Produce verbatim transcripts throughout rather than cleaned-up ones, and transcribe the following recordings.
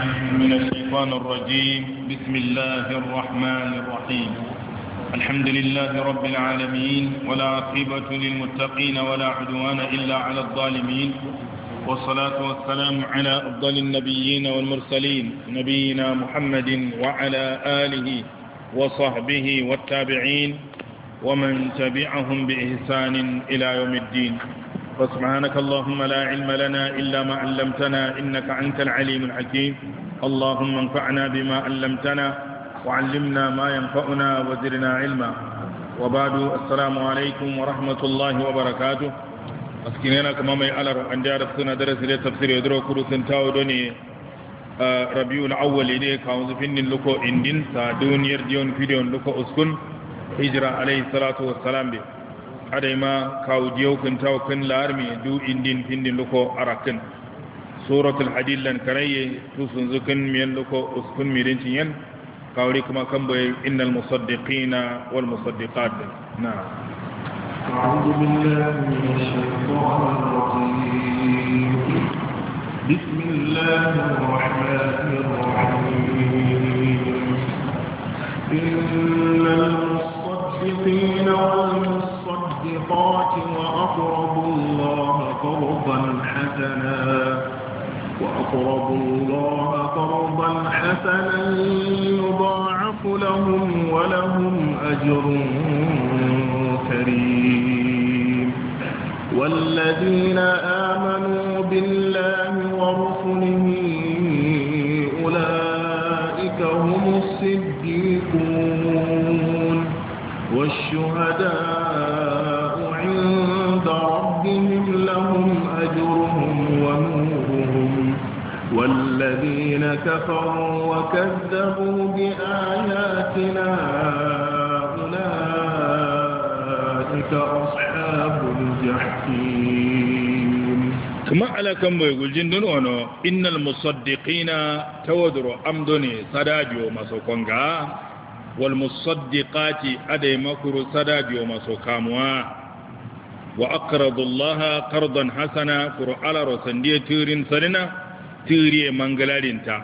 من الشيطان الرجيم. بسم الله الرحمن الرحيم. الحمد لله رب العالمين، ولا عقبة للمتقين ولا عدوان إلا على الظالمين، والصلاة والسلام على أفضل النبيين والمرسلين نبينا محمد وعلى آله وصحبه والتابعين ومن تبعهم بإحسان إلى يوم الدين. فسبحانك اللهم لا علم لنا إلا ما علمتنا إنك أنت العليم الحكيم. اللهم انفعنا بما علمتنا وعلمنا ما ينفعنا وزدنا علما. وبعد، السلام عليكم ورحمة الله وبركاته. أسكننا كما ما يعلر أن جارفتنا درس لتفسير يدرو كروس تاودوني ربيع الأول إليه كاوز فين لكو إندين سادون يرجون فيديون لكو أسكن هجرة عليه الصلاة والسلام بي أديما كاوديو كنتاو كن لارمي دو إندين فين لكو أراكن سورة الحديد لن كري توسن زكن مين لكو أسكن ميرينتين كاولي كما كمبوي إن المصدقين والمصدقات. نعم. أعوذ بالله من الشيطان الرجيم. بسم الله الرحمن الرحيم. إن المصدقين والمصدقات وأقرضوا الله قرضا حسنا وأقرضوا الله قرضا حسنا يضاعف لهم ولهم أجر كريم. والذين آمنوا بالله ورسله أولئك هم الصديقون والشهداء عند ربهم لهم أجرهم ونورهم. والذين كفروا وكذبوا بآياتنا أولئك أصحاب الجحيم. كما على كم يقول جندن أنه إن المصدقين تودر أمدني صداجو مسوكونغا والمصدقات أدي مكر صداجو مسوكاموا وأقرض الله قرضا حسنا قر على رسندية تيرين سرنا تيري منغلالينتا.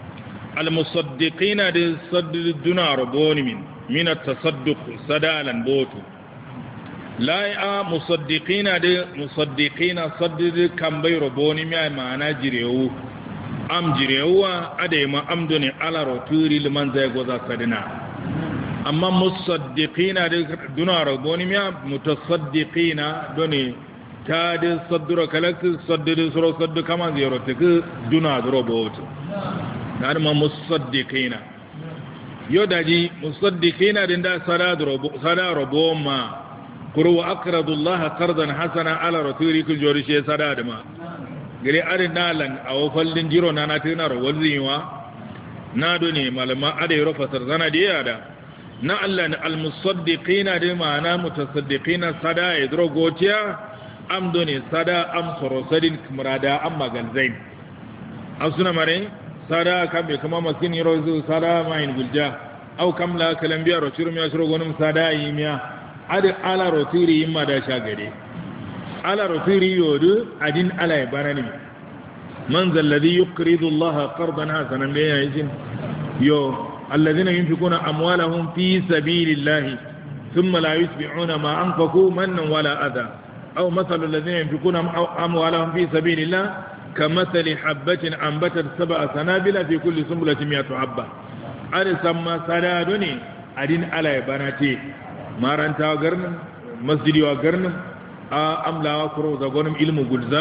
المصدقين دي صد الدنار بوني من من التصدق سدالا بوتو لا يا مصدقين دي مصدقين صد كم بيرو بوني معنا جريو أم جريو أدي ما أمدني على رتوري لمن زي غزا سدنا. أما مصدقين دي دنار بوني متصدقين دوني تادي صدر كلك صدر سرو صد كمان زيرو تك دنار روبوت. نعم مصدقين يوداجي مصدقين دندا صدا روبو صدا روبو ما كرو أقرض الله قرضا حسنا على رسولي كل جورشي صدا ما غري أرنا لن أو فلن جيرو نانا تنا روزيوا نادوني مالما أدي رفسر زنا ديادا نعلن المصدقين دي معنا متصدقين صدا يدرو غوتيا أم دوني صدا أم سروسدين كمرادا أم مغنزين أصنا مري sada kambe kama masin yiro sada main gulja au kamla kalambiya rotiru mi asro gonum sada yimiya adi ala rotiri yimma da shagade ala rotiri yodu adin ala barani man zal ladhi yuqridu allaha qardan hasanan be yajin yo alladhina yunfikuna amwalahum fi sabilillahi thumma la yusbi'una ma anfaqu mannan wala adha aw mathalu alladhina yunfikuna amwalahum fi sabilillahi كمثل حبة أنبتت سبع سنابل في كل سنبلة مئة حبة. أرسم سنادني أدين على بناتي مارنتا وقرن مسجد وقرن أم لا وكرو زغونم علم غلزا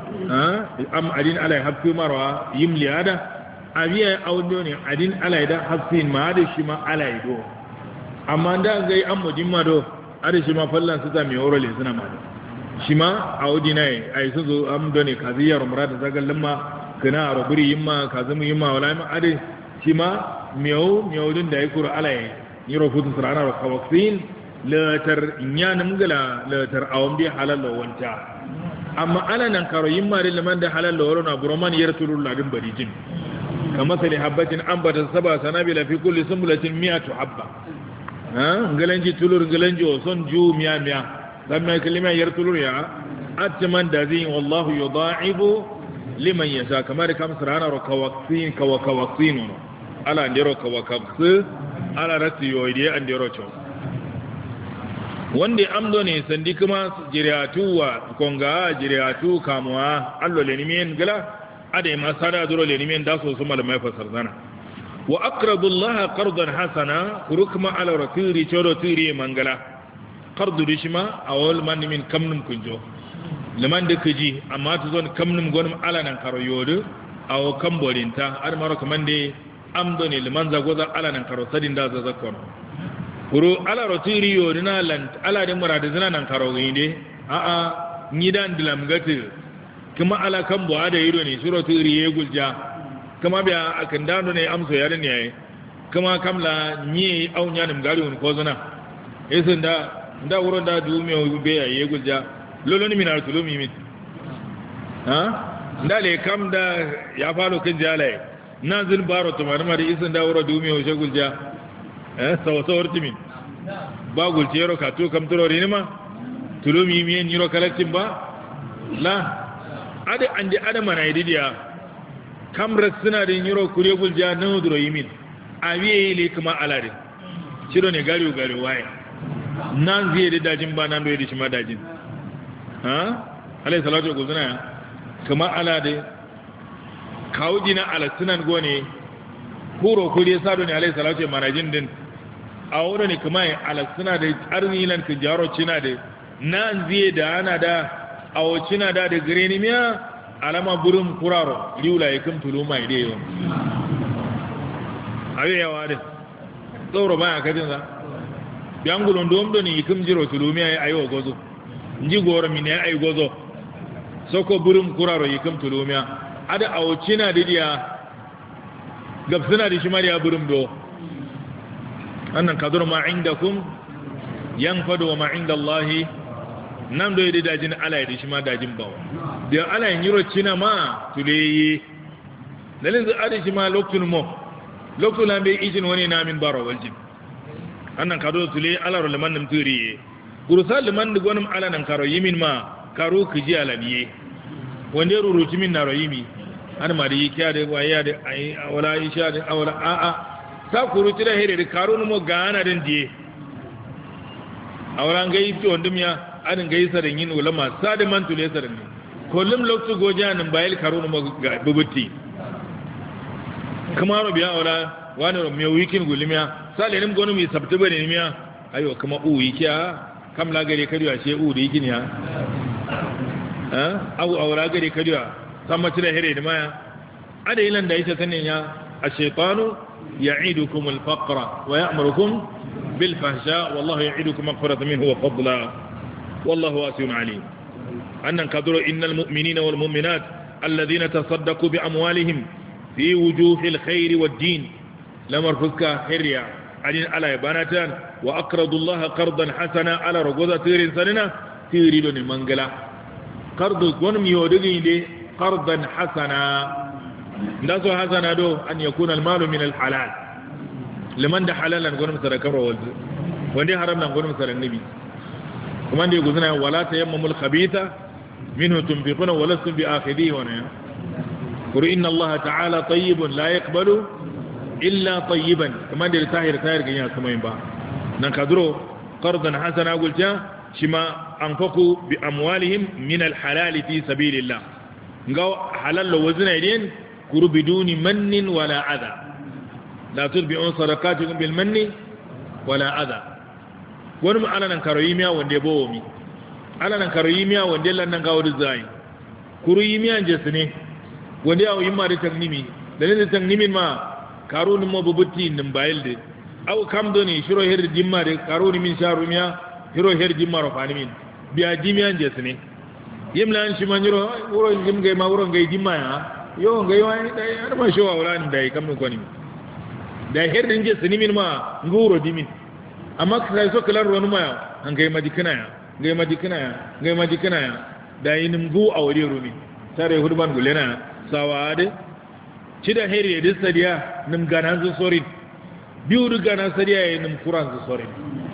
أم أدين على حبك مروا يملي هذا أبي أودوني أدين على ده حبسين ما هذا شما على يدو أما ده زي أم جمع دو هذا شما فلان ستامي أورولي سنما shima a wajinai a yi sun zo amdoni kaziyar murata zagar lamma kana a rabiri yimma kazimu yimma wala yimma ade shima miyau miyau din da ya kura alaye yi rufutun sarana da kawaksin latar inyanin gala latar awon biya halalla wanta amma ana nan karo yimma da liman da halalla wala na buroman yar turur ladin barijin kamar sali habbatin ambata saba sanabila fi kulli sumbulatin miyatu habba ha ngalanji tulur ngalanji son ju miya miya لما كلمة يرتلون يا أتمن دذين والله يضاعب liman yasha kamar kam sarana ro kawaksin kawakawaksin ala ndero kawakaksu ala rasiyo ide andero cho wanda amdo ne sandi kuma jiriyatu wa konga jiriyatu kamuwa allo lenimen gala ade ma sada duro lenimen da so su malamai fasar zana wa aqradu Allah qardan hasana kurukma ala ratiri choro tiri mangala qardu dishma awol man min kamnum kunjo liman da kaji amma to zon kamnum gonum ala nan karo yodo aw kamborinta ar maro kamande amdo ne liman zagoza ala nan karo sadin da zazakon kuro ala rotiri yorina lant ala de murade zina nan karo ginde a a ngidan dilam gatu kuma ala kan bo ada yiro ne suro tiri ye gulja kuma biya akan dano ne amso yare ne yayi kuma kamla nyi au nyanum gari on ko zuna esin da nda wuro da du me be ya ye gulja lolo ni minar tulumi min ha nda le kam da ya falo kin jalai nazil baro to marma da isin da wuro du me o she gulja eh sawsawar timin ba gulcero ka to kam turori ne ma tulumi mi en yiro kalaktin ba la ade ande adama na idiya kamra suna da yiro kure gulja na duro yimin awiye le kuma alare ciro ne gari gari waye nan zai da dajin ba nan da shi ma dajin ha alai salatu gulzuna kuma alade kawjina ala sunan gone kuro kure sado ne alai salatu manajin din a wurin ne kuma ala suna da arnilan ka jaro cina da nan zai da ana da awo cina da da greni miya alama burin kuraro liula ya kam tulu mai da yawan ayi yawa da tsoro baya kadin za biyan gulon dom do ni kam jiro tulu miya ayi wa gozo nji goro mi ne ayi gozo soko burin kuraro yi kam tulu miya ada awo cina da dia gabsuna da shi mariya burin do annan kadur ma indakum yanfadu wa ma inda Allah nan do yidi dajin ala yidi shi ma dajin bawo da ala yin yiro cina ma tuleyi dalin zu adi shi ma loktun mo loktun lambe ijin wani na min baro waljin annan kadur tuleyi ala ro liman nim turiye kurusal liman gonum ala nan karo yimin ma karo kiji ala biye wande ruruti min na ro yimi an ma di kiya de waya de ai wala isha de awala a a ta kuruti da here karunu mo gana den die awran gai to ndum ya adin gai sarin yin ulama sade man tule sarin kollum loktu goja nan bayil karunu mo bubuti kuma ro biya wala wani me wikin gulmiya sale nim gonu mi sabta bane miya ayo kuma u yikiya kam la gare kariya she u da yikin ya ha awu awra gare kariya sama tire here da maya ada ilan da yake sanin ya ash-shaytanu يعيدكم الفقر ويأمركم بالفحشاء والله يعيدكم مغفرة منه وفضلا والله واسع عليم أن قدر إن المؤمنين والمؤمنات الذين تصدقوا بأموالهم في وجوه الخير والدين لمرفزك خيريا عدين على بانتان وأقرضوا الله قرضا حسنا على رقوضة تير سننا تيريدون المنقلة قرض ونم يودغين قرضا حسنا ndaso hasana do an yakuna almalu min alhalal liman da halalan gonum sadakar walde wanda haram nan gonum sadan nabi kuma da guzuna wala tayammamul khabitha minhu tunfiquna wa lastum bi akhidhi wa na qul inna allaha ta'ala tayyibun la yaqbalu illa tayyiban kuma da tahir tahir ganya kuma ba nan kadro qardan hasana gulja shima anfaqu bi amwalihim min alhalal fi sabilillah ngaw halal wazna idin kuru biduni mannin wala adha la tudbi'un sadaqatukum bil manni wala adha wani mu ala nan karoyimiya wanda bowo mi ala nan karoyimiya wanda lan nan gawo zai kuru yimiya jesne wanda yawo yimma da tagnimi dalilin tagnimin ma karuni mo bubutti nin bayilde aw kam doni shiro her dimma de karuni min sharumiya shiro her dimma ro fanimin biya dimiya jesne yimlan shi maniro wuro jimge ma wuro ngai dimma ya yo ngai wani dai har ma showa wala ni dai kam ko ni da herdin je sinimin ma nguro dimin amma kai so kalar ronu ma an ngai madikana ya ngai madikana ya ngai madikana ya da yin ngu a wuri rumi tare hurban gulena sawade cida heri da sadiya nim ganan zu sorin biu du ganan sadiya nim kuran zu sorin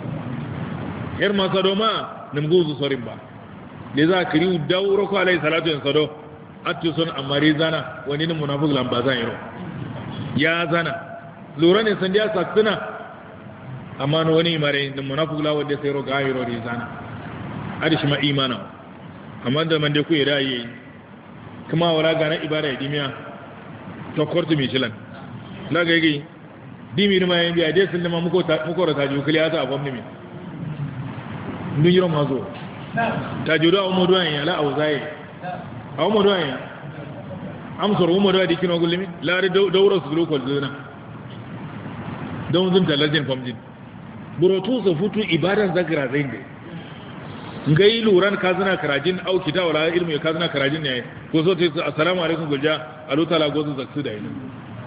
her ma sadoma nim gu zu sorin ba le za kiri dauro ko alai salatu en sado atu son amari zana wani ne munafik lamba zan yiro ya zana lura ne san dia saktuna amma no wani mare da munafik la wanda sai ro ga yiro ri zana adi shi ma imana amma da man da ku ira yi kuma wala ga na ibada dimiya to kortu mi shilan la ga yi dimi ma yin biya dai sun ma muko ta muko ra ta ju kiliya ta abam ne mi ndun yiro mazo ta ju da mu duwan ya la auzaye aw mu duwan ya am soro mu duwan dikino gulimi la da daura su lokol zuna don zun talajin famjin burotu su futu ibadan zakira zainde ngai luran kazana karajin au kita wala ilmu ya kazana karajin ne ko so sai assalamu alaikum gulja alu tala gozu zaksu da ina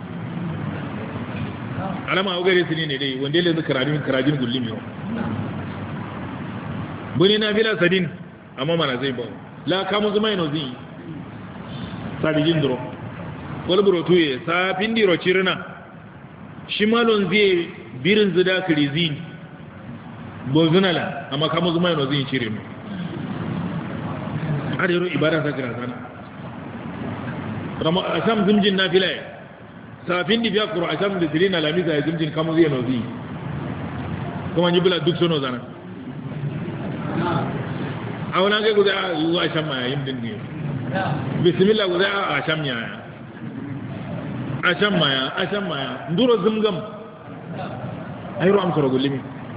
alama au gare sini ne dai wanda le zakarajin karajin gullimi buni na bila sadin amma mana zai ba la kamu zuma ino zi sabijin duro wal burotu ye sa pindiro cirina shimalon zai birin zida krizin bozunala amma kamu zuma yana zai cire mu har yaro ibada ta kira sana rama asam zimjin nafila ya safin di biya qur'an asam da dilina lamisa ya zimjin kamu zai yana zai kuma ni bila duk sono zana awna ga guda a asham ma yin din ne bismillah guda a asham ya asham ma ya asham ma ya nduro zumgam ayro am soro gulimi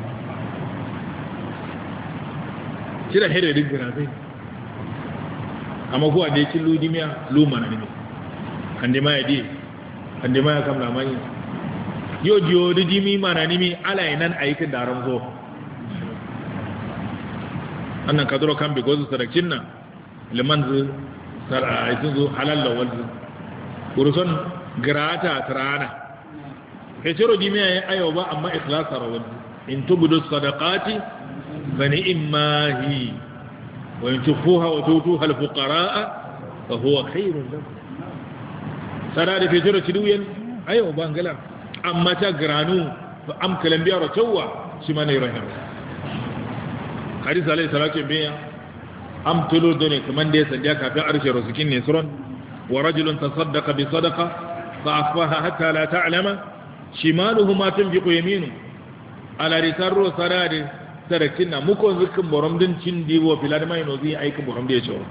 kira hede din gara sai amma ko ade kin ludi miya luma na ne ande ma yadi ande ma kam la mai yo dio di dimi mana ni mi ala nan aikin da ran zo annan kadro kan bi gozu sarakin nan liman zu sara aikin zo halal la wal kuruson grata tarana ke ciro dimi ayo ba amma ikhlas rawal in tubudu sadaqati فنئما هي وإن تخفوها وتؤتوها الفقراء فهو خير لكم سراد في جرة دوين أيوة بانجلا أما تقرانو فأم كلام بيارة توا سمان يرهن حديث عليه الصلاة والسلام أم تلو دوني كمان دي سنجاك في عرش رسكين نسرون ورجل تصدق بصدقة فأخفاها حتى لا تعلم شماله ما تنفق يمينه على رسال سراد sarakin na muku zikin borom din cin diwo filad mai no zai aika borom da ya cewa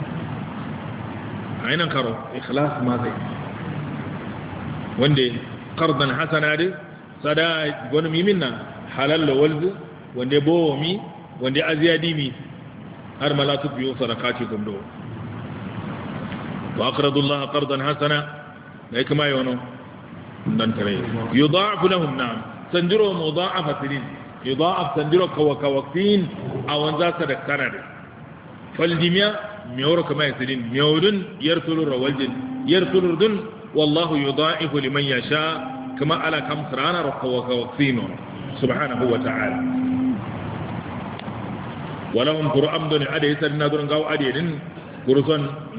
ainihin karo ikhlas ma zai wanda qardan hasana da sada gonu mimin na halal da walzu wanda bowo mi wanda aziyadi mi har malatu biyo sadaqati gumdo wa aqradu Allah qardan hasana dai kuma yono dan tare yudha'afu lahum na'am sanjiro mudha'afatin يضاعف تندرك وكوكتين أو انزا صدقتنا دي فالدمياء ميورك ما يسلين ميورن يرسل الرواجل يرسل الردن والله يضاعف لمن يشاء كما على كم سرانا رك وكوكتين سبحانه وتعالى ولهم قرآن دون عدي يسلنا دون قاو عدي دين قرصان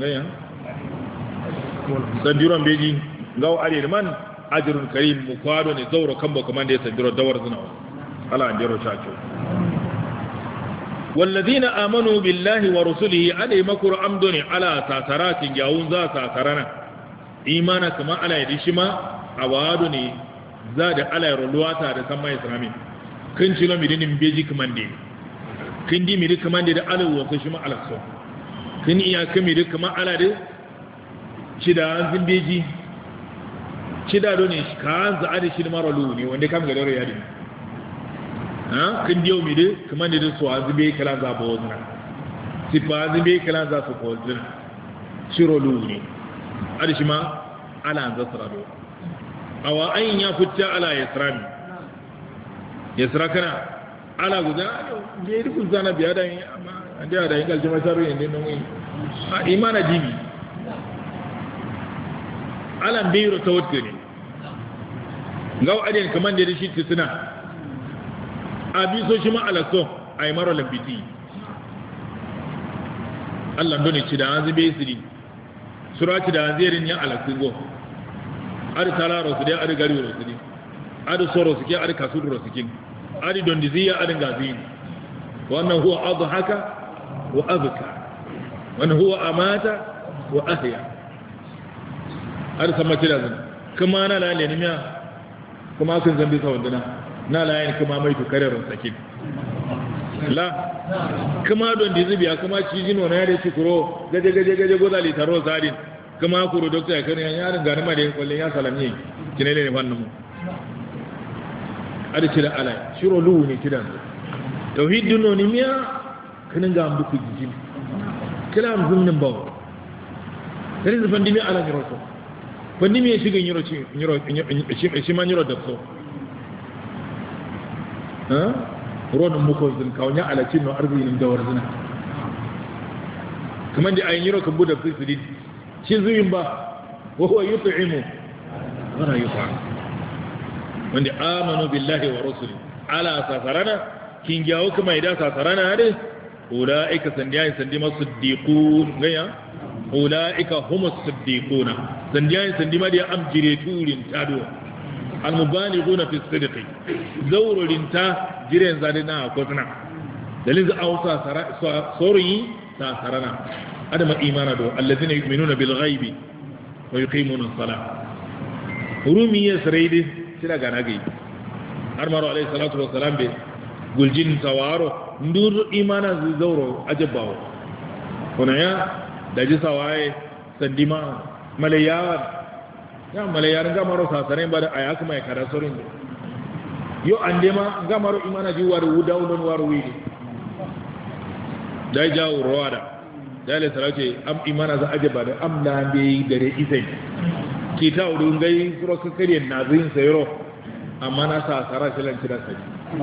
سندرون بيجي قاو عدي من أجر كريم مقادون يزور كمبو كمان دي سندرون دور زناو ala jero chacho walladhina amanu billahi wa rusulihi alay makru amduni ala tasaratin yawun za tasarana imana kama ala yadishima awaduni zada ala ruwata da sama islami kin cilo midinin beji kamande kin di midi kamande da ala wa kushima ala so kin iya kami da kama ala da cida zin beji cida do ne kan za adi shi maralu ne wanda kam ga dore yadi ha kin diyo mi de kuma ne da su azube kala za ba wazna sifa azube kala za su ko zin shiro luni adishi ma ala an zasra do awa ayin ya futta ala yasrani yasra kana ala guda ne ri kun zana biya da amma anda da yin galjima saru ne non wi a imana dibi ala biro tawakkali ngaw adin kaman da shi tsina abi so shi ma alaso ay maro lambiti Allah dole ci da azibe siri surati da azirin ya alasingo ar talaro su dai ar gari ro su dai ar soro su ke ar kasuru ro su kin ar dondiziya ar gazi wannan huwa adhaka wa abka wannan huwa amata wa ahya har sama kira zan kuma na la le nimiya kuma kan zambi sa wandana na la yin kuma mai to kare ran sakin la kuma don dizibiya kuma ci jino na yare ci kuro gaje gaje gaje gozali taro zadin kuma kuro doctor ya kan yarin ga ma da kullun ya salami kinai ne fannin mu ada cira alai shiro lu ne kidan tauhid duno ni miya kanin ga ambu ku jijin kila am zunnin bawo sai da fandi mi ala ni roto fandi mi shiga nyiro ci nyiro shi ma nyiro da so ha ron mu ko zin kawnya ala cin no arzinin da warzina kuma da ayin nyiro kan buda fi sidin shi zuyin ba wa huwa yut'imu wala yut'am wanda amanu billahi wa rusuli ala sasarana kin jawo kuma idan sasarana ne ulaika sandiyan sandi masiddiqun gaya ulaika humus siddiquna sandiyan sandi ma da amjire turin tado almubalighuna fi sidqi zawrurin ta jiren zadina ko tana dalil za ausa sori sasarana adama imana do allazina yu'minuna bil ghaibi wa yuqimuna as-salah rumi yasraidi sila gana gai har maro alayhi salatu wa salam be guljin tawaro ndur imana zauro ajabawo kuna ya daji sawaye sandima malayawan ya malayawan ga maro sasare ba da aya kuma ya kada sorin yo andema ga maro imana ji waru wudawlon waru wi dai jawo rawada dai salatu am imana za ajaba da am da be dare isai kita udun gai suro kakari nazin sayro amma na sa sara shilan kira sai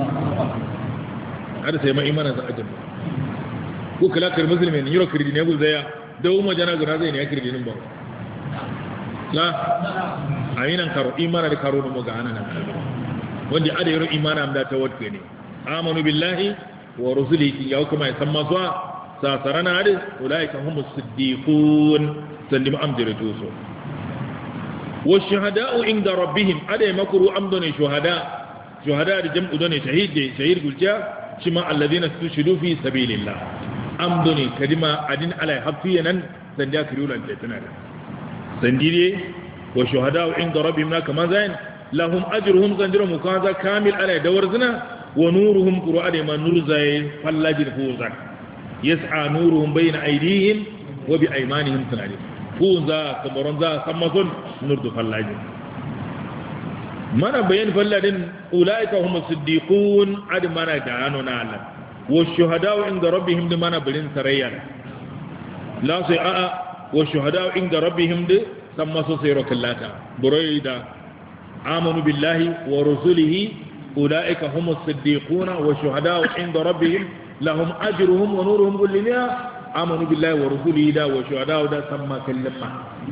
har sai mai imana za ajin ko kala kar muslimi ne yiro kirdi ne gulzaya dawo majana gura zai ne ya kirdi nin ba la ayinan karo imana da karo mu ga anan wanda ada yiro imana am da tawakke ne amanu billahi wa rusulihi ya kuma ya san maswa sa sarana hadi ulaika humus siddiqun sandim amdiratu so والشهداء عند ربهم أدى مكروا أمدني شهداء شهداء جمع دوني شهيد شهيد قلتا شما الذين استشهدوا في سبيل الله أمدني كلمة أدين على حفينا سنديا كريولا جتنا سنديري وشهداء عند ربهم كما زين لهم أجرهم سندرهم مكازا كامل على دورزنا ونورهم قرآن ما نور زي فلاجر فوزا يسعى نورهم بين أيديهم وبأيمانهم سنادي funza kamaronza sammason nurdu fallaji mana bayan falladin ulaika humus siddiqun ad mana gano na Allah wa shuhada'u inda rabbihim de mana bilin sarayya la sai a a wa shuhada'u inda rabbihim de sammaso sayro kallata buraida amanu billahi wa rusulihi ulaika humus siddiquna wa shuhada'u inda rabbihim lahum ajruhum wa nuruhum kullina amanu billahi wa rasulihi da wa shuhada da samma kallama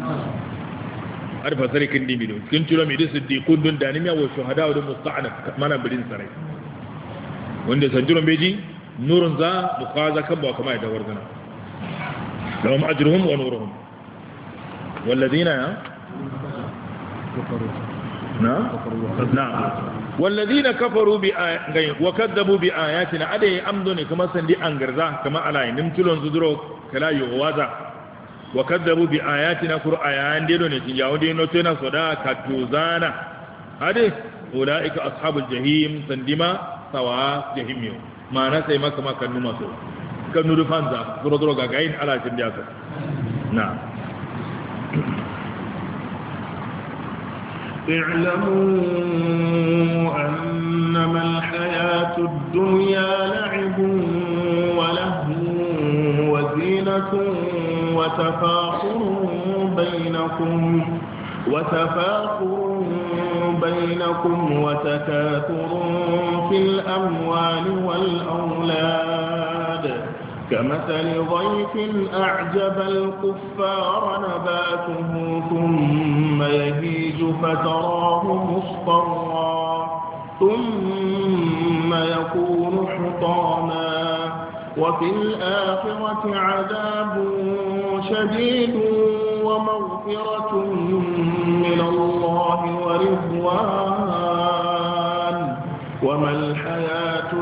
arfa sarikin dimido kin turo mi siddiqun dun danimiya wa shuhada da musta'anaf mana bilin sarai wanda sanjuro beji nurun za mukaza kan ba kuma da warzana lahum ajruhum wa nuruhum walladina na na والذين كفروا بآياتنا وكذبوا بآياتنا أدي أمدني كما سندي أنغرزا كما على نمتلون زدرو كلا يغوازا وكذبوا بآياتنا كر آيان دينوني تنجاودي نوتنا صدا كتوزانا أدي أولئك أصحاب الجحيم سندما سوا جهيميو ما نسي ما كما كانوا مسو كانوا دفانزا درو درو غاين على سندياسا نعم اعلموا أنما الحياة الدنيا لعب ولهو وزينة وتفاخر بينكم وتفاخر بينكم وتكاثر في الأموال والأولاد كمثل ضيف أعجب الكفار نباته ثم يهيج فتراه مصفرا ثم يكون حطاما وفي الآخرة عذاب شديد ومغفرة من الله ورضوان وما الحياة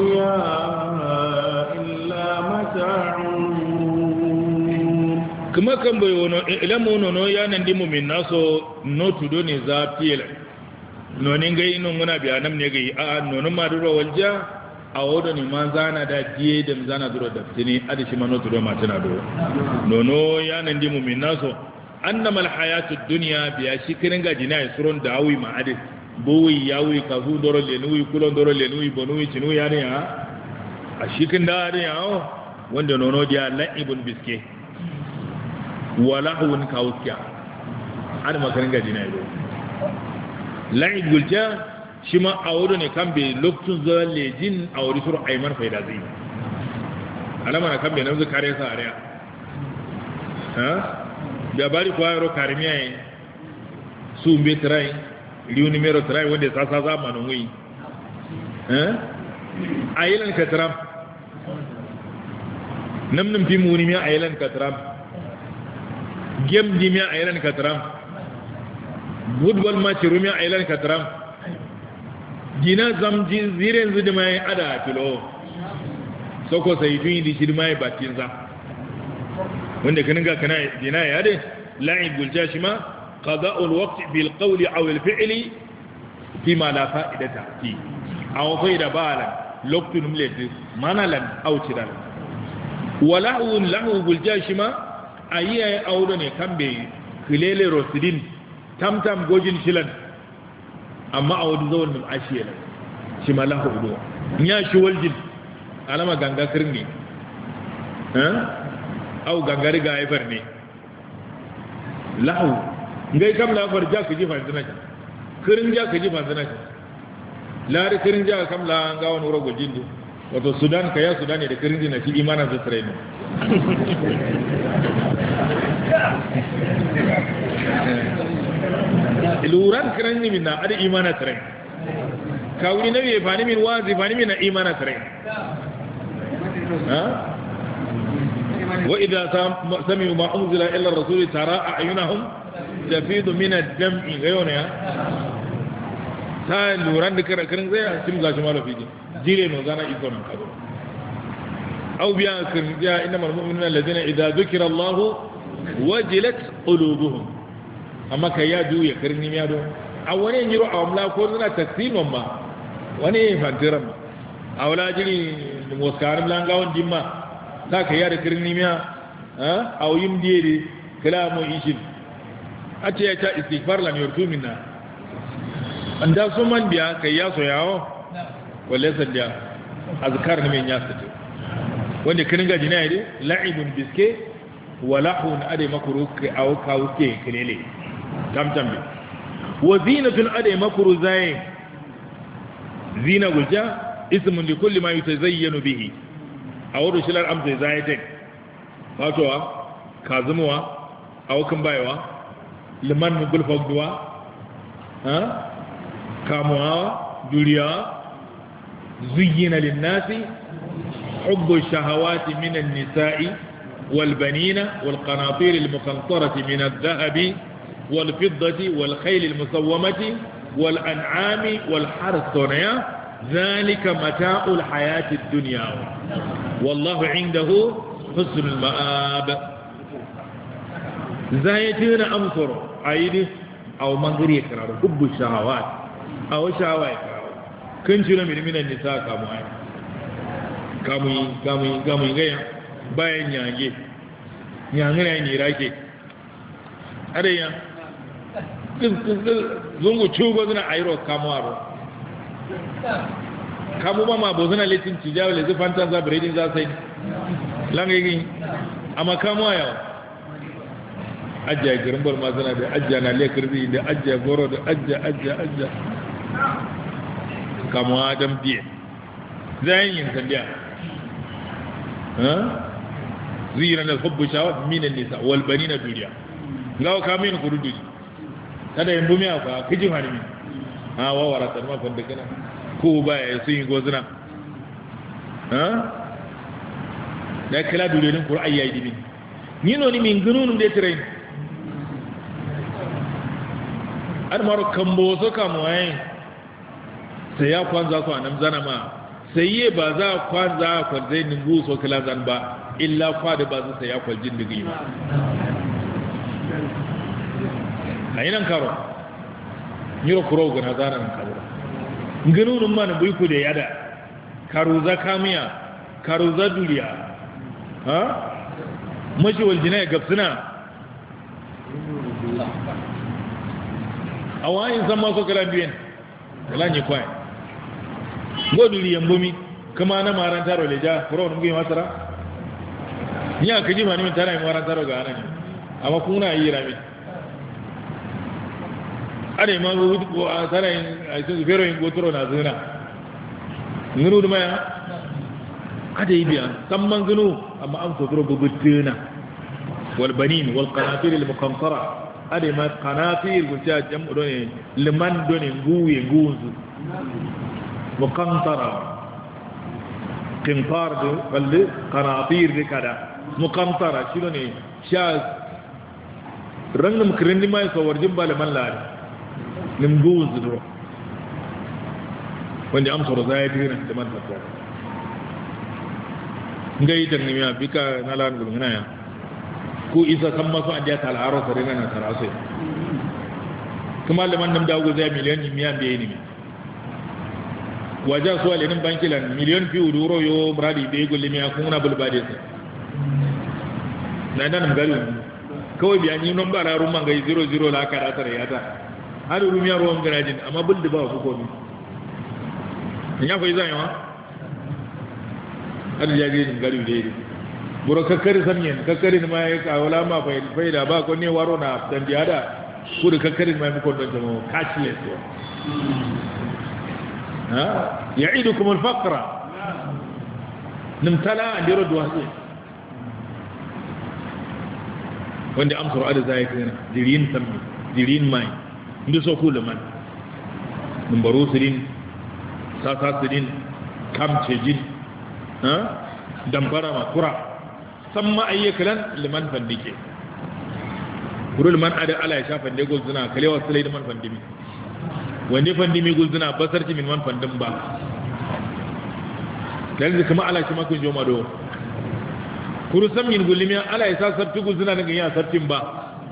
الدنيا إلا متاع. كما kan bai wono ilamu nono ya nan dimu min naso no tudo ne za fiela nonin gai ino muna biya nam ne gai a nonon ma duro walja a wodo ne man zana da diye da zana duro da tini adi shi mano tudo ma tana duro nono ya nan dimu min naso annamal hayatud dunya biya shi kirin ga jina suron dawi ma adi bowi yawi ka hu doro le nuyi kulon doro le nuyi bonuyi cinu ya ne ha a shi kin da adi ya wanda nono dia la'ibun biske wala hun kawkiya ada makarin ga jina ido la'ib gulja shi ma awodo ne kan be lokacin zuwa lejin a wuri suru aiman faida zai alama na kan be nan zai kare sa ariya ha da bari kwa yaro karimiya yi su mbe tirai liyu numero tirai wanda ya sasa zamanin wuyi a yi lan katiram namnin fi muni miya a yi lan katiram gem di miya a yi lan katiram football match rumiya a yi lan katiram gina zamji ziren zidi mai ada filo soko sai tun yi dishi mai batin za wanda kanin ga kana dina ya de la'ib gulja shi ma qada'ul waqt bil qawli aw al fi'li fi ma la fa'idata fi aw fa'ida bala loktu numleti manalan aw tidal walahu lahu gulja shi ma ayiya awdo ne kambe kilele rosidin tamtam gojin shilan amma awdo zawal min ashiyala shi ma lahu do nya shi waljin alama ganga kirni ha au gangari ga haifar ne lahu ngai kam la far ja ji fanzina ka kirin ja ji fanzina ka lari kirin ja kam la ga wani wuro gojin du wato sudan ka ya sudan ne da kirin na shi imanan da tsare ne luran kirin ni min na ada imanan tsare kawuri nabi fani min wazi fani min na imanan tsare ha وإذا سمعوا ما أنزل إلى الرسول ترى أعينهم تفيض من الدمع غيونها تا لوران دكرا كرن زي سمزا شمالو فيجي جيري نوزانا إيكونا كابو أو بيا كرن جاء إنما المؤمنون الذين إذا ذكر الله وجلت قلوبهم أما كيا دو يكرن نميادو أو وني نيرو أوملا كورنا تكسين وما وني فانترم أولا جري موسكارم لانغاون جيما za ka yada kirnimiya a wuyin diyere kalamun ishin a ce ya ta istighfar lan yortu minna an da su man biya kai ya so yawo walle sandiya azkar ne men ya sace wanda kin gaji ne dai la'ibun biske wa lahun ade makru kai aw kawo ke kilele tam tam wa zinatun ade makru zai zina gulja ismun li kulli ma yutazayyanu bihi a wadda shilar amsa zai tek fatowa kazumuwa a wakan bayawa liman gulfagduwa kamuwa duriya zuyyina linnasi hubbu shahawati minan nisa'i wal banina wal qanatir al muqantarati min adh-dhahabi wal fiddati wal khayl al musawwamati wal an'ami wal harth ذلك متاع الحياة الدنيا والله عنده حسن المآب زايتين أمصر عيد أو منظر يكرار حب الشهوات أو شهوة يكرار كنشنا من من النساء كاموين كاموين كاموين كاموين غير باين نيانجي نيانجي نيراكي أريا zungu cugo zuna airo kamuwaro kamu mama bozana letin tijawa le zufanta za biredin za sai langigi amma kamu aya ajja girimbar mazana da ajja na lekirbi da ajja goro da ajja ajja ajja kamu adam die zayin yin tandiya ha zira na hubbu shawat min an-nisa wal banina duniya ngaw kamin kurudu kada yin bumiya fa kiji harimi ha wa waratar ma fanda kana ko baya sun yi gozuna ha da kala dulelin qur'ani yayi dibi ni no ni min gununum de train ar maro kambo so kamo ai sai ya kwanza ko anam zana ma sai ye ba za kwanza ko zai ningu so kala zan ba illa kwa da ba za sai ya kwaljin digi ba ayinan karo nyiro kuro gana zana nan karo nginu nun man buiku da yada karuza kamiya karuza duriya ha mashi wal jinaya gabsuna awayin zama so kala biyen wala ni kwai goduri yambumi kuma na maran taro leja kuro nun gi masara nya kaji mani min tara maran taro ga anan amma kuna yi rami are ma go tara ai so vero in gotoro na zuna nguru duma ya ada yi biya samman gunu amma an so duro bubutuna wal banin wal qanatir al muqantara ada ma qanatir guja jam'u done liman done nguye nguzu muqantara qintar de wal qanatir de kada muqantara shi ne sha rangum kirindi mai so warjin bale man la nim nguzu duro wanda amsa rozaya tira da man fatta ngai tangmiya bika nalan gulungana ya ku isa kan masu an jata al'aro sare na taraso kuma liman nam dawo zai miliyan miyan da yini waja so alin bankilan miliyan fi uduro yo bradi be gulle miya kun na bulbade sa nan nan gari kawai biya ni non bara rumman gai zero zero la ka da tare yata har rumiya ruwan garajin amma buldi ba ku ko ni ya fa izan yawa har jage ni gari dai buro kakkari samyen kakkari ma ya kawala ma faida ba ko ne waro na dan biada ku da kakkari ma mu ko don jamo cashless ha ya'idukum al-faqra nimtala andiro duwasi wanda amsar ada zai kana dirin sammi dirin mai ndo so kula man numbaro sirin sasa sirin kamce jin ha dambara ma kura samma ayyakalan liman fandike kurul man ada ala ya shafa da gulzuna kalewa sulai da man fandimi wanda fandimi gulzuna basarci min man fandin ba dan kuma ala shi makun joma do kuru samin gulmiya ala ya sa sarti gulzuna daga ya sartin ba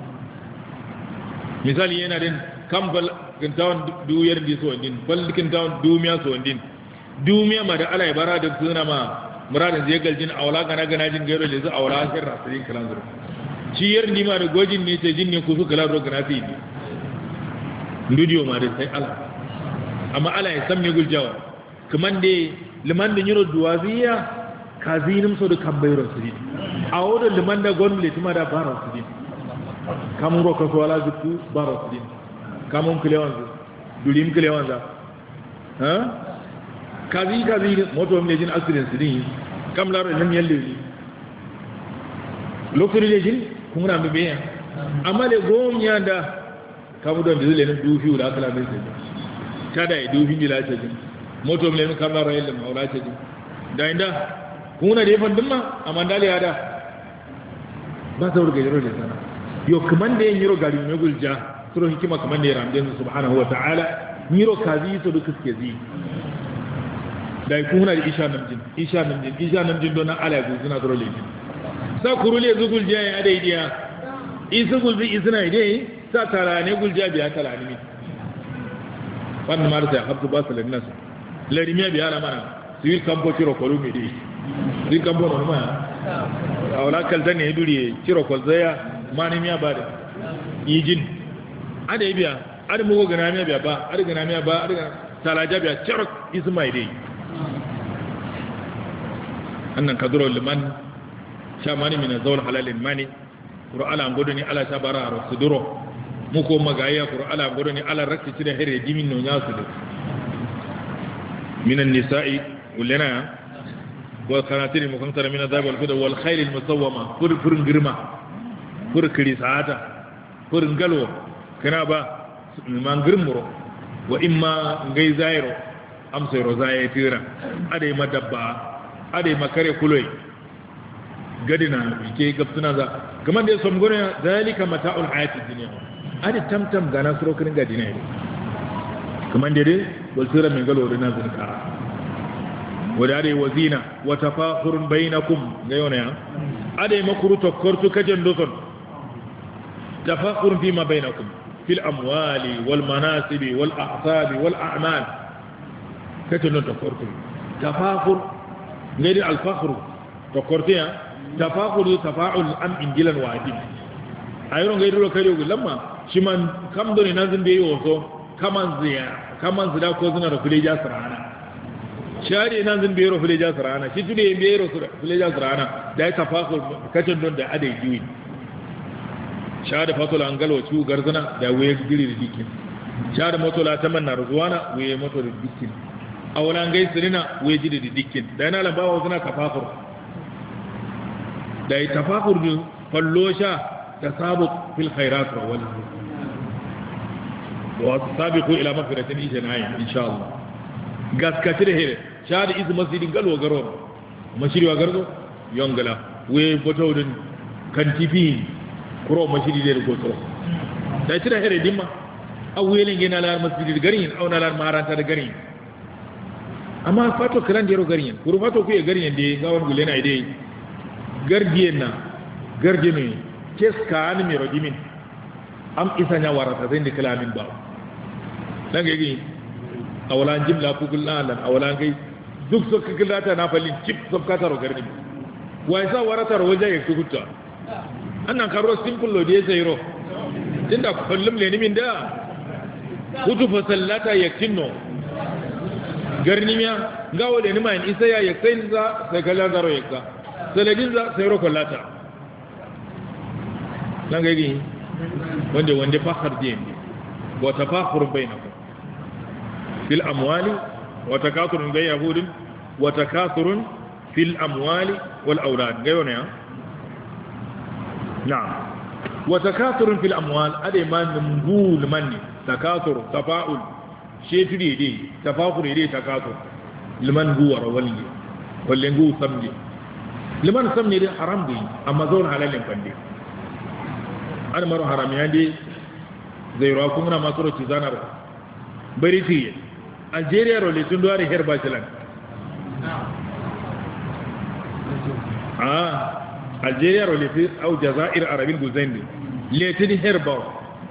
misali yana din kambal kintawan duyar di so din bal kintawan dumiya so din dumiya ma da ala ya bara da suna ma muradin zai galjin aula gana gana jin gairo da zai aula sai rasirin kalan zuru ciyar ni ma da gojin ne ce jin ne ku su kalan ro gana fi studio ma da sai ala amma ala ya samme guljawa kaman de liman da yiro duwaziya kazinim so da kambayro su din awo da liman da gonle tuma da baro su din kamun ro ko wala zuku baro su din kamun kilewan zu dulim kilewan za ha kazi kazi moto mai jin accident din kam laro nan yalle lokuri le jin kun na be ya amma le gom yanda kamu don dizile nan dufi da kala mai sai kada ya dufi dila ce jin moto mai kam laro yalle maula ce jin da inda kun na da fan dimma amma dale ya da ba ta ruga jiro da sana yo kaman da yin yiro gari mai gulja suro hikima kaman da ya ramdan subhanahu wa ta'ala yiro kazi to duka suke zi da ku huna da isha namjin isha namjin isha namjin don ala ku suna dole ne sa kurule zugul je ya dai dia isugul bi isna dai sa tarane gulja biya tarane wannan mar sai habtu basalan nas larimiya biya la mana sivil kampo ciro kolu mi dai sivil kampo no ma awla kalta ne duri ciro kol zaya manimiya ba da yijin ada biya ada mu gana miya biya ba ada gana miya ba ada talaja biya ciro ismai dai annan kaduro liman shamani min zawal halalin mani qur'ala ngodoni ala tabara rasuduro muko magaya qur'ala ngodoni ala rakti cire here dimin no nyasu de min an-nisa'i ulana wal qanatir mukantara min adab wal fida wal khayl al musawwama fur fur girma fur kirisata fur ngalo kana ba man girmuro wa imma ngai zairo amsa rozaye tira ade madabba ade makare kuloi gadina bike gabtuna za kaman da som gona zalika mata'ul hayatid dunya ade tamtam gana suro kin gadina ne kaman da dai wal sura min galo rina zunka wada ade wazina wa tafakhurun bainakum gayona ade makuru tokkortu kajen doson tafakhurun fi ma bainakum fil amwali wal manasibi wal a'sabi wal a'mal kace non takortu tafakhur ngadi al fakhru takortiya tafakhuru tafa'ul am injilan wajib ayro ngadi ro kare lamma shiman kam doni nazin be yoso kaman ziya kaman zida ko zina da kuleja sarana shari nazin be ro kuleja sarana shi tude be ro kuleja sarana da tafakhur kace don da adai jiwi shada fatola an galwa ciwo garzana da waye giri da dikin shada motola ta manna ruwana waye moto da dikin awalan gai sirina waye jiri da dikin da yana lambawa suna tafafur da yi tafafur da fallosha da sabu fil khairat wa wal wa sabiqu ila magfiratin ijna'i insha Allah gaskati da here shada iz masjidin galwa garo mashiriwa garzo yongala waye botodin kantifi kuro masjidi der goto da tira here dimma awelen gena lar masjidi garin aw na lar maranta da garin amma fato kran dero garin kuru fato ku e garin de gawon gulena ide gardiyen na gardime keska an mi rojimin am isanya warata zai da kalamin ba dan ga yi awalan jimla ku gullalan awalan kai duk so killata na falin chip so ka taro garin wai sa warata waje ya kuta annan karo simple lo de zero tunda kullum le nimin da kutu fa sallata yakinno garnimiya gawo le nima in isa ya yakin za sai kala zaro yakka saladin za sai ro kullata dan ga yi wanda wanda fakhar din wa tafakhur bainakum fil amwali wa takathurun ga yahudin wa takathurun fil amwali wal aulad gayo ne نعم وتكاثر في الأموال هذا ما نقول مني تكاثر تفاؤل شيء تري دي تفاخر دي تكاثر لمن هو رولي واللي هو سمجي لمن سمني دي حرام دي أما زون حلال ينفندي أنا مرو حرام يندي زي راكمنا ما سورة تزانا رو بريتي الجيريا رولي تندواري هربا چلان آه Algeria rolifi au Jazair Arabin Guzaindi letini herba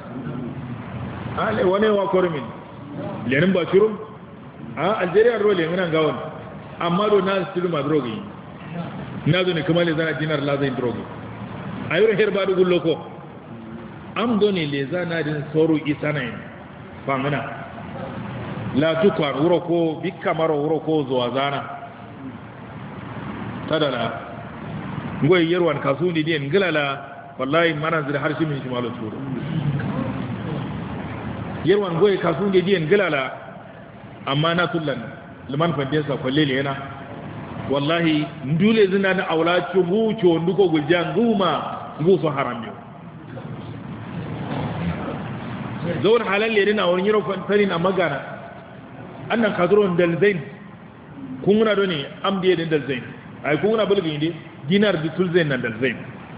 ale wane wa kormin lenin ba shirum a Algeria role ngana gawon amma do na stilu ma drogi na zo ne kuma le zana dinar la zai drogi ayro herba du gulloko am do ne le zana din soru isanain fangana la tukar wuro ko bikka maro wuro ko zuwa zana tadala ngoy yerwan kasuni den ngilala wallahi manazir harshi min shimalu turu yerwan ngoy kasuni den ngilala amma na tullan liman fadin sa kollele yana wallahi ndule zina na aula chubu cho nduko guljan guma nguso haramyo zawon halal le dina wani yero fari na magana annan kadron dalzain kun na doni amdiye den dalzain ai kun na bulgin inde dinar di tulzen nan dalzain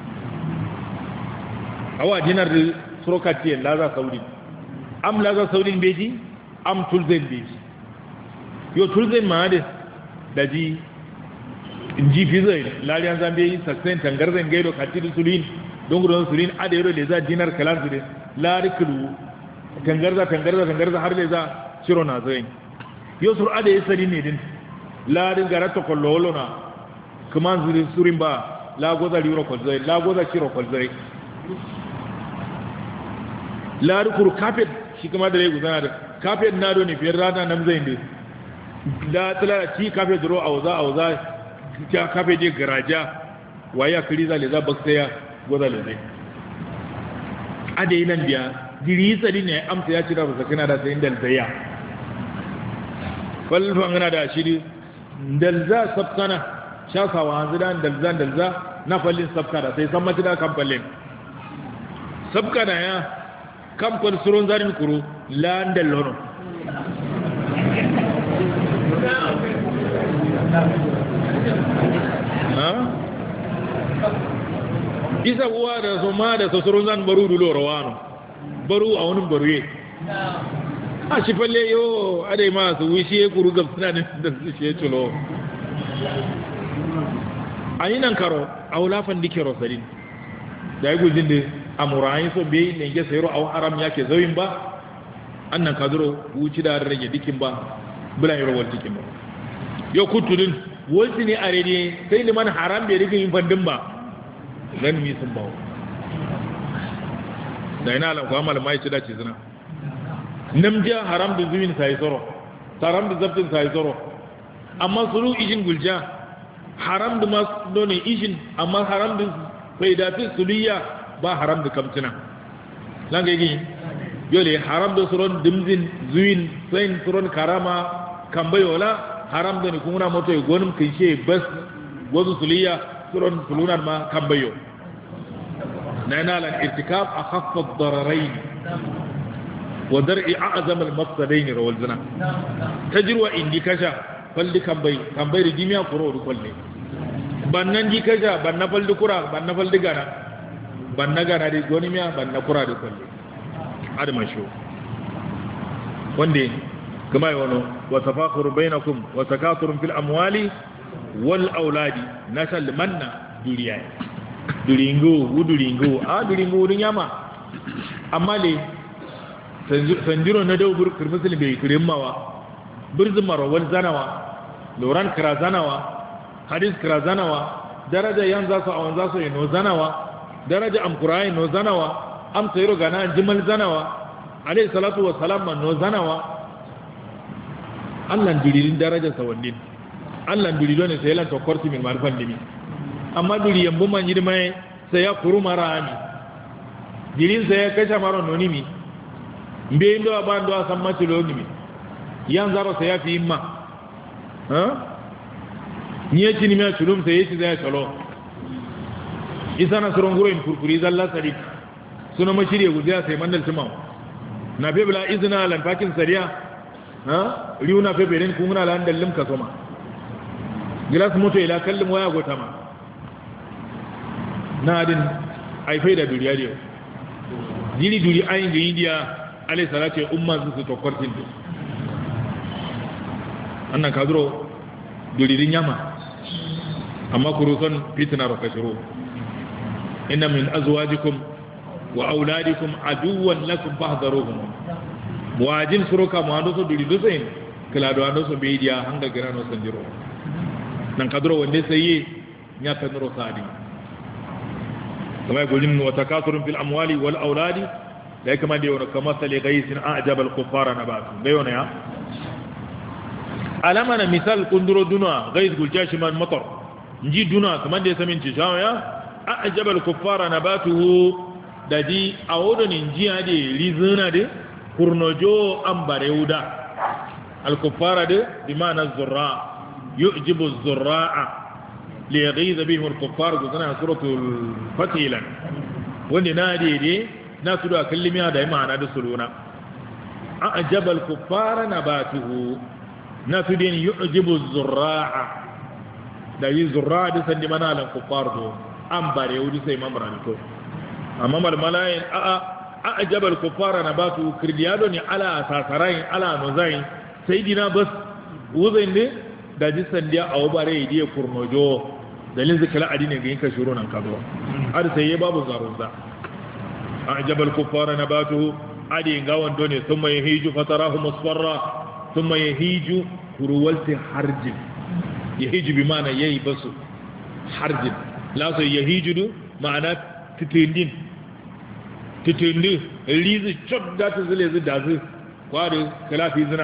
awa dinar di surokati laza saudi am laza saudi beji am tulzen beji yo tulzen ma da daji inji fizai lariyan zambe yi saksen tangarzan gaido katil sulin don gudun sulin ada yaro da za dinar kalan su ne larikulu tangarza tangarza tangarza har da za shiro na zai yo sur ada yi sari ne din larin garata kollolo na kuma zuri surin ba lagoza liro kwalzai lagoza kiro kwalzai larikuru kafet shi kuma da rai guzana da kafet na do ne fiyar rana nan zai ne da tsala ci kafet duro a wuza a wuza ta kafe je garaja waya kiriza le za baksaya goza le zai ade nan biya diri tsari ne amsa ya ci da rusa kana da sai dal zaya falfa ngana da shiri dalza sabkana shakawa hanzu da dalza dalza na fallin sabkana sai san mata da kamfalin sabkana ya kamfan surun zarin kuro la dallono isa uwa da su ma da sassurun zan baru dulo rawano baru a wani baruye a shi falle yau adai ma su wishe kuru gab suna da su shi culo a yi nan karo a wulafan dike rosalin da ya gujin da amurai so be ne ge sayro aw haram yake zawin ba annan kaduro wuci da rage dikin ba bula yoro wal dikin ba yo kutudin wolti ne arede sai liman haram be rigin yin fandin ba dan mi sun bawo da ina lan ko amal mai ci da ci zina namja haram da zuwin sai soro haram da zabtin sai soro amma suru ijin gulja haram da mas done ijin amma haram da faidati suliya ba haram da kamtina lan ga yi yole haram da suron dimzin zuwin sain suron karama kambayola haram da ni kuma moto e gonum kinshe bas gozu suliya suron sulunan ma kambayo nana lan irtikab akhaff ad-dararain wa dar'i a'zam al-mafsadain rawal zina tajruwa indi kasha faldi kambai kambai rijimiya kuro du kolle bannan di kasha banna faldi kura banna faldi gana banna gana di gonimiya banna kura du kolle adama sho wande كما يقولون وتفاخر بينكم وتكاثر في الأموال والأولاد نسل منا دوليا دولينغو ودولينغو آه دولينغو دنياما أما لي سنجرون ندو بركر مثل بي كريموا برزمر والزنوا لوران كرازنوا حديث كرازنوا درجة ينزاسو أو ينزاسو ينوزنوا درجة أم قرآن نوزنوا أم سيرو غانا جمل زنوا عليه الصلاة والسلام نوزنوا Allah duririn darajar sa wannan Allah duriro ne sai lan to korti min marfan dimi amma duri yambu man yi mai sai ya kuru marani dirin sai ya kasha maro noni mi mbe ndo ba ndo san ma tilo ni mi yan zaro sai ya fi imma ha ni ya tini me tulum sai yaci zai salo isana suron guro in kurkuri zalla sari suna mashiriye gudiya sai mandal tumaw na bebla izna lan fakin sariya ha riuna fe beren kuna lan dallim ka soma gilas moto ila kallum waya gota ma na din ai faida duriya dio diri duri ayin ga india alai salatu umma su to kortin do annan kadro duri din yama amma kuruson fitna ro kashuru inna min azwajikum wa auladikum aduwwan lakum fahdharuhum wajin suruka mu ando so duri do sen kala do ando so be dia hanga grano sanjiro nan kadro wande sai nya tanro sadi kama gojin wa takasurun fil amwali wal auladi da kama da yau kama sali gaisin a'jaba al kuffara nabatu da yau ne ya alama na misal kunduro duna gais guljashi man matar nji duna kuma da samin ci shawo ya a'jaba al kuffara nabatuhu da di awodo ni nji ade rizuna de kurnojo ambareuda al-kuffara de bimana az-zurra yu'jibu az-zurra'a li yaghiza bihim al-kuffar guzana suratul fatilan wanda nadi de na tudu kallimiya da ma'ana da suluna a'jaba al-kuffara nabatuhu na tudu yu'jibu az-zurra'a da yi zurra da sandi mana al-kuffar do ambareuda sai mamran to amma mal malayin a'a a jabal kufara na batu kirdiyado ne ala sasarai ala nozai sai dina bas wuzain ne da jisan dia a wabare ya diya kurnojo dalin zikala adini ga yinka shuru nan kazo har sai ya babu zarunza a jabal kufara na batu adi ga wando ne sun mai hiju fatarahu musfarra sun mai hiju kuruwalti harjin ya hiju bi mana yayi basu harjin la so ya hiju ma'ana titindin titindi lizi chot da ta zile zu da zu kwari kalafi zina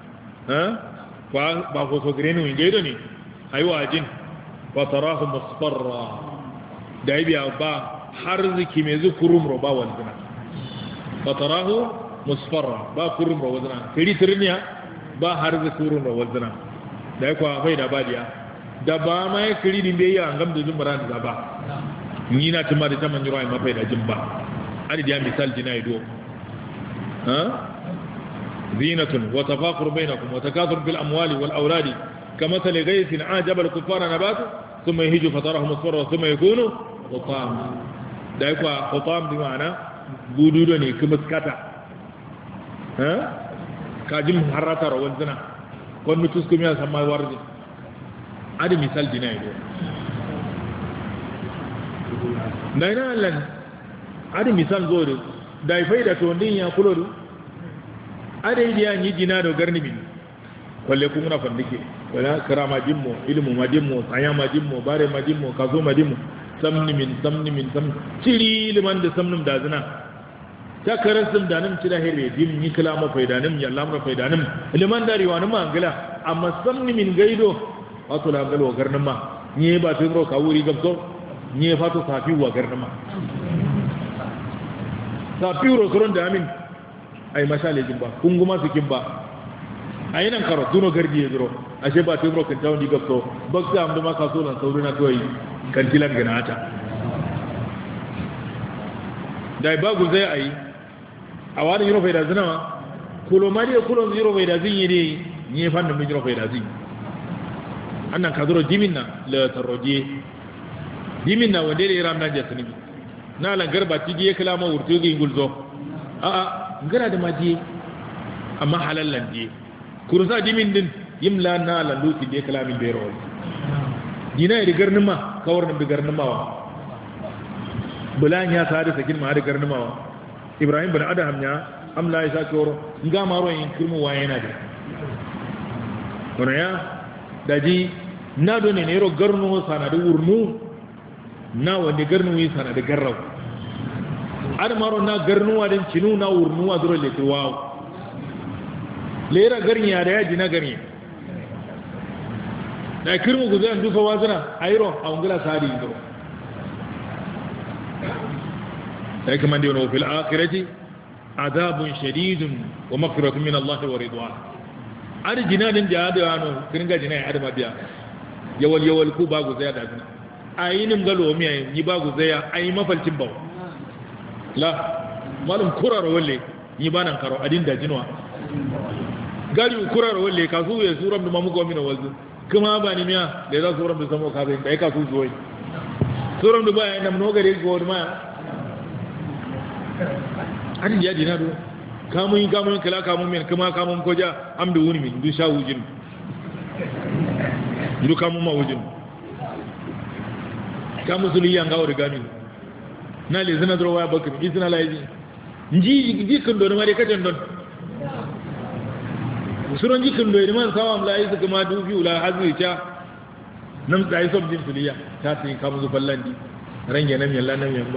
ba ko so grenu ingedo ni aiwa jin wa tarahu musfarra da biya ba har ziki me zu kurum ro ba wal zina wa tarahu musfarra ba kurum ro zina kiri tirniya ba har zu kurum ro zina da ko bai da badiya da ba mai kiri din be ya ngam da zumran da ba ni na tuma da taman yiro ai mafai da jimba adi dia misal dina ido ha zinatun wa tafaqur bainakum wa takathur bil amwali wal auladi kamathali ghaythin ajaba al kuffara nabatu thumma yahiju fatarahu musfarra thumma yakunu hutam dai kwa hutam bi ma'ana bududo ne kuma skata ha kajim harata rawal zina kon mutus kuma sama wardi adi misal dina ido naina lan adi misal zo da da faida to ndin ya kulo do ade ya ni jina do garni bin kwalle kun na fandike wala karama jimmo ilmu majimmo tsaya majimmo bare majimmo kazo majimmo samni min samni min sam ciri liman da samnum da zina ta karasin da nan cira hebe dim ni kalama faidanim ya lamra faidanim liman da riwani ma angala amma samni min gaido wato la galo garnin ma ni ba tun ro ka wuri gabso ni fa to safi wa garnin ma safi ro soron da amin ai mashale jin ba kun guma su kin ba ai nan karo duno gardi ya zuro ashe ba tun ro kan tawo ni gabso bakta amdu ma ka so lan saurina toyi kan tilan ganata dai bagu zai ai a wani yiro faida zina ma kulo mari kulo yiro faida zin yi dai ni fannin min yiro faida zin annan ka zuro diminna la taroje diminna wanda da iram nan jasini na lan garba ti je kala ma wurto gi gulzo a a ngara da maji amma halallan je kurza dimin din yimla na lan luti de kala min bero dina ya digar nima kawar da digar nimawa bulan ya sa da sakin ma digar nimawa ibrahim bin adam ya amla ya sake woro nga maro yin kirmu wa yana da kono ya daji na do ne ro garnu sana da wurnu na wanda garnu yi sana da garraw ar maro na garnu wa den cinu na wurnu wa duro le tuwa lera garnya da ya ji na garnya da kirmu ku zai dufa wazina ayro a ungula sadi ndo sai kuma dai no fil akhirati adabun shadidun wa maghfiratun min Allah wa ridwan arjina din da da ano kiringa jina ya adama biya yawal yawal ku ba ku zai da zina ayinin galo mi yi ba ku zai ayi mafalcin bawo la malum kurar walle yi banan karo adin da jinwa gari kurar walle kasu ya suram da mamugo mina wazu kuma ba ni miya da za su wurin da samu kafin da ya kasu zuwa suran da ba ya nam nogare ga wani maya hadin ya dina do kamun yi kamun kala kamun min kuma kamun koja am da wuni min du sha wujin du kamun ma wujin kamun suliya ga wuri gami na le zina dro waya bakir izina laizi nji ji kan do ma de katan don suron jikin doyi man sawam la yi suka ma dubi ula hazu ta nam tsayi sob din tuliya ta tin ka muzu fallandi range nan yalla nan yamba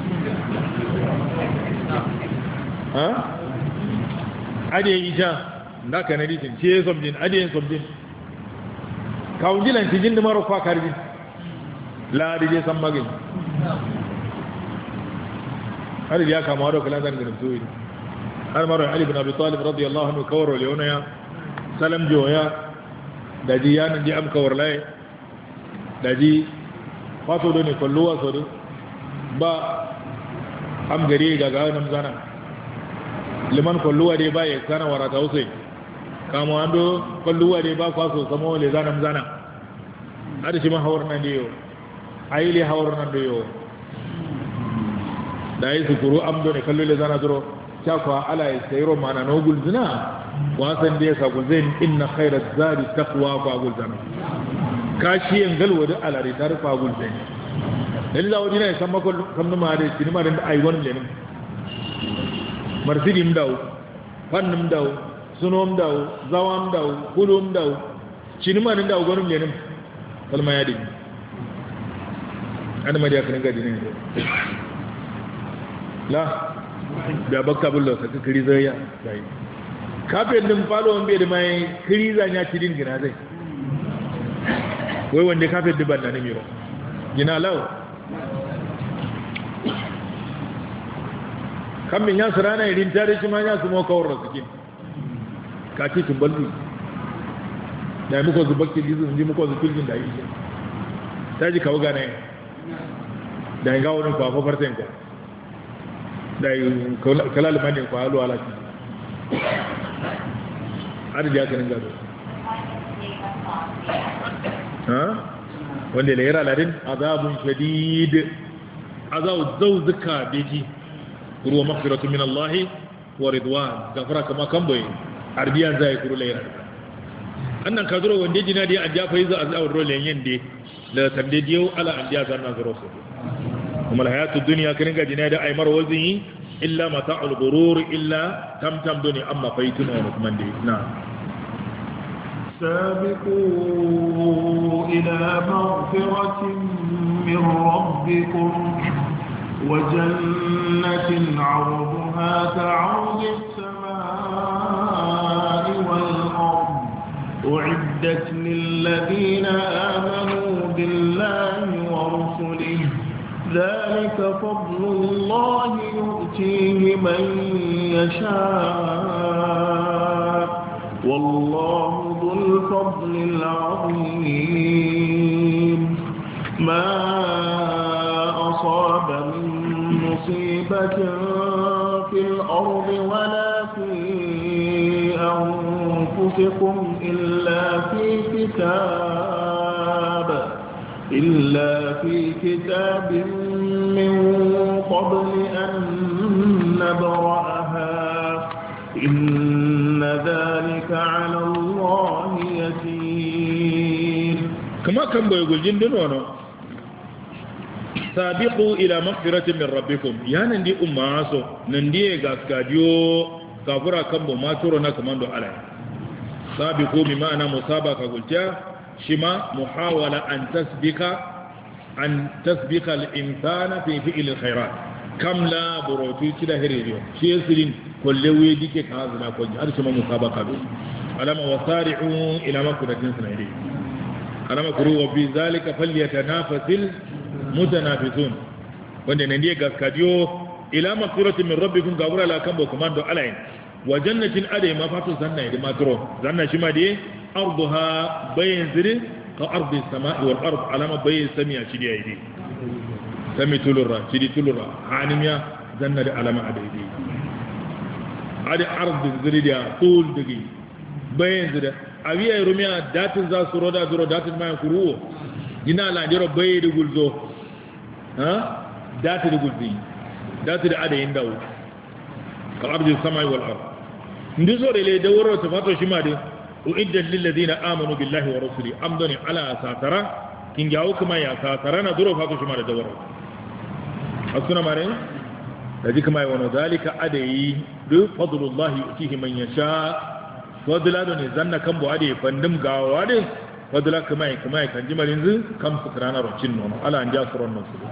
ha ade yi ta da kana ditin ce sob din ade sob din ka unjilan ci jin da maro kwa karbi la ade je san magin har ya kama da kala zan gidan soyi har maro Ali ibn Abi Talib radiyallahu anhu kawaro leona ya salam joya daji yanin ji am kawar lai daji fato do ne kolluwa so do ba am gari ga ga nan zana liman kolluwa dai ba ya sana warata usai kamo ando kolluwa dai ba kwaso samo le zana zana hada shi ma hawar nan diyo aile hawar nan diyo dai su kuru am do ne kallu le zana duro takwa ala sayro mana no gulzina wasan da ya sa gulzin inna khairaz zadi taqwa fa gulzana kashi en galwa da ala ri tar fa gulzin dalil da wajina san mako kam ma da shi ma da ai wani lenin marsidim daw fannum daw sunom daw zawam daw kulum daw shi ma da daw gonum lenin kalma ya din an ma da kan ga dinin la da bakka bullo ka kiri zai ya sai kafin din falo on bai da mai kiri zan ya tidin gina zai wai wanda kafin diban da nimiro gina law kamin ya surana irin tare shi ma ya su mo kawar sukin ka ci tumballi da muko zubakki gizu ndi muko zubakki da yi taji kawo gane da ga wani kwafa farten ka da kalal mani ko halu alati ada dia kan ngado ha wanda le yara ladin azabun shadid azab zawzaka biji ruwa maghfiratu min Allah wa ridwan gafara kama kamboy arbiyan zai kuru le yara annan kaduro wanda jina dai an jafa yiza azab role yende la sande diyo ala an dia zanna zaro so kuma alhayatu dunya kan ga jina da aymar wazin illa mata'ul ghurur illa tamtam duni amma faitun wa kuma dai na سابقوا إلى مغفرة من ربكم وجنة عرضها كعرض السماء والأرض أعدت للذين آمنوا بالله ورسله ذلك فضل الله يؤتيه من يشاء والله ذو الفضل العظيم ما أصاب من مصيبة في الأرض ولا في أنفسكم إلا في كتاب إلا في كتاب من قبل أن نبرأها إن ذلك على الله يسير كما كان بيقول جندن وانا سابقوا إلى مغفرة من ربكم يا نندي أماسو نندي غاسكاديو كافرا كمبو ما ترونا كماندو على سابقوا بمعنى مسابقة قلت شما محاولة أن تسبق أن تسبق الإنسان في فعل الخيرات كم لا بروتي كده هريريو شيء سلين كل ويدي كهذا كل هذا شما مسابقة بس ألم وسارعوا إلى مغفرة سنيري ألم كروا وفي ذلك فليتنافس المتنافسون wanda nan ne gaskadiyo ila maghfirati min rabbikum gabura la kan bo komando alain wa jannatin adai ma fatu zanna da matro zanna shi ma dai arduha bayin ziri ka ardi samai wal ard alama bayin samiya shi dai dai sami tulura shi dai tulura hanimiya zanna da alama adai dai adi ardi ziri da tul digi bayin ziri abiya rumiya datin za su roda zuro datin ma kuruwo dina la diro bayi da gulzo ha dati da gulzi dati da adayin dawo ka arzi samai wal ard ndi so da le da woro ta fato shi ma de uiddat lil ladina amanu billahi wa rasuli amdani ala satara kin jawo kuma ya satara na duro fato shi ma da dawaro asuna mare da ji kuma yana zalika adayi du fadlullah yutihi man yasha fadla da ne zanna kan bu ade fandim gawa de fadla kuma kuma kan ji marin zu kam su krana rocin nono ala an ja suron nan su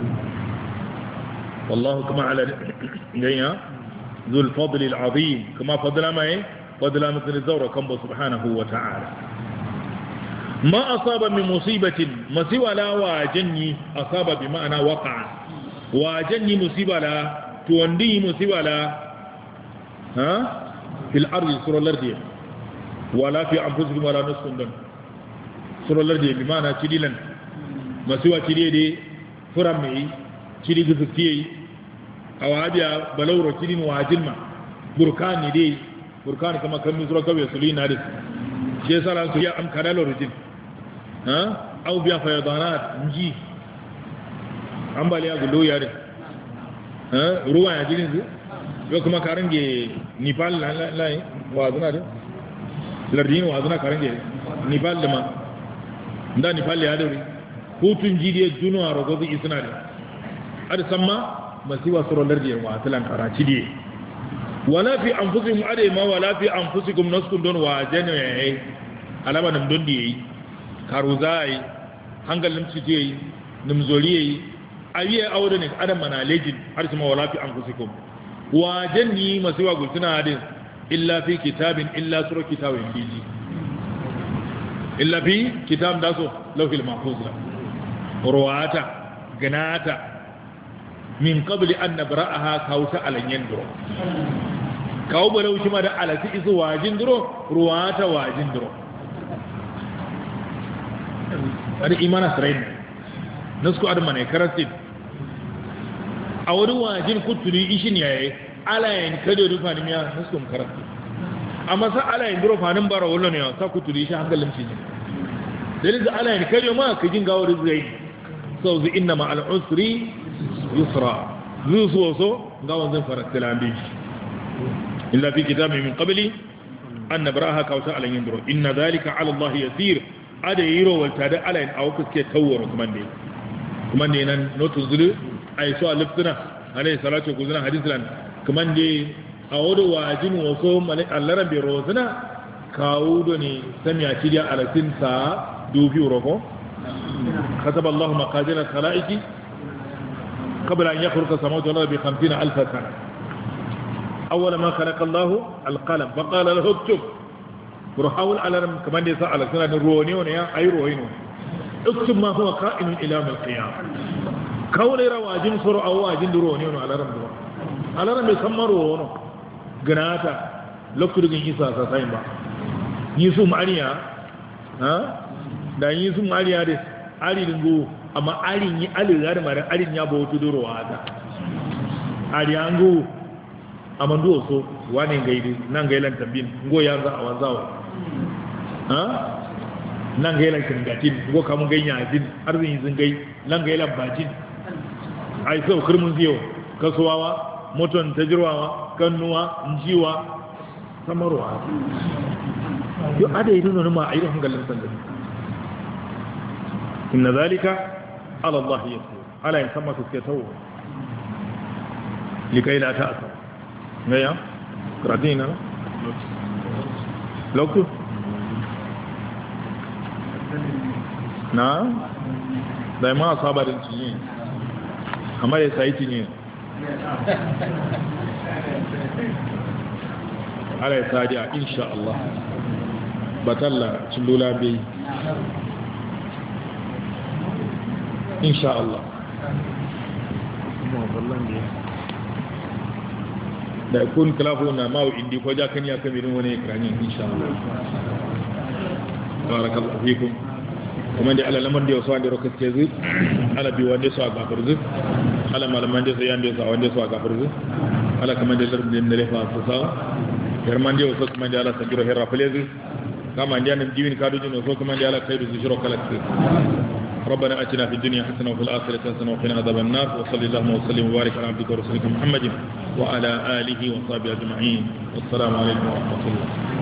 والله كما على جينا ذو الفضل العظيم كما فضل ما ايه فضل مثل الزورة كم سبحانه وتعالى ما أصاب من مصيبة مصيبة لا واجني أصاب بمعنى وقع واجني مصيبة لا توندي مصيبة لا ها في الأرض سورة الأرض ولا في أنفسكم ولا نصف دون سورة الأرض بمعنى تديلا مصيبة تديدي فرمي ciri gizikiyai a wahabiya balauro cirin wajilma burkani dai burkani kama kan misra kawai su lina da shi ya sara su ya amkara lorujin ha au biya fayadanat nji ambaliya gulo ya da ha ruwa ya jirin su yau kuma karange nepal lai wazuna da lardin wazuna karange nepal da ma da nepal ya dauri hutun jidiyar junuwa rogozi isuna da ada samma masiwa surolar da yawa talan karaci die wala fi anfusikum ada ma wala fi anfusikum naskum don wa jana yayi alama nam don die karuzai hangal nim ci die nim zoli yayi awiye awde ne ada mana lejin har kuma wala fi anfusikum wa janni masiwa gultuna ada illa fi kitabin illa sura kitabin biji illa fi kitab daso lawhil mahfuz ruwata ganata min qabli an nabra'aha kauta alanyen duro kawo balau shi ma da alati isu wajin duro ruwata wajin duro ada imana sarain nasku ada mane karatin a wani wajin kuturi ishin yayi alayen kado rufa ni miya nasku karatin amma sa alayen duro fanin bara wallo ne sa kuturi shi hankalin shi ne dalilin alayen kado ma kajin gawo rizai sau zu inna ma al-usri يسرى ذوسوسو غاون زن فرق تلامبي إلا في كتاب من قبل أن نبراها كوتا على يندرو إن ذلك على الله يسير أدى يرو والتادى على أن أوكس كي تور كمان دي كمان دي نوتزل ai so aliftuna alayhi salatu kuzuna hadislan kaman de a wado wajin waso malai allaran bi rozuna kawudo ne samiya cidiya alatin sa dubi roko kataba Allah maqadir al-khalaiqi qabla an yakhluqa samawati wal ardi bi khamsina alf sana awwal ma khalaqa Allah al-qalam fa qala lahu uktub ruhawul alaram kaman da sa alasana da ruwani ne ya ayi ruwani uktub ma huwa qa'im ila yawm al-qiyam kawle rawajin suru awajin ruwani ne alaram do alaram bai san maro wono ganata lokto digin isa sa sai ba yi su mariya ha da yi su mariya da ari dingo amma arin yi aligar mara arin ya bawo tuduro wata ari ango amandu so wani gaidi nan gailan tambin ngo ya za a wanzawa ha nan gailan kingatin ngo kamun ganya din arzin yin gai nan gailan bajin ai sau kurmun ziyo kasuwawa moton tajirwawa kannuwa njiwa samarwa yo ada yi nuna ma ayi hangalin sanda inna zalika ala Allah yasir ala in sama su ke tawo likai la ta'asa ngaya kratina lokku na da ma sabarin cinye amma ya sai cinye ala ya sadiya insha Allah batalla cindula bai insha Allah da kun kalafu na mawu indi ko jakan ya kamirin wani ekranin insha Allah barakallahu fikum kuma da ala lamar da yaso wanda rokas ke zu ala bi wanda so ga furzu ala malaman da sai yanda so wanda so ga furzu ala kuma da lardin da lefa su sa yarman da yaso kuma da ala sanjiro herra falezu kama ndia nan jiwin kadu jino so kuma ndia ala kaydu zujuro kalakti ربنا اتنا في الدنيا حسنه وفي الاخره حسنه وقنا عذاب النار وصلى اللهم وسلم وبارك على عبدك ورسولك محمد وعلى اله وصحبه اجمعين والسلام عليكم ورحمه الله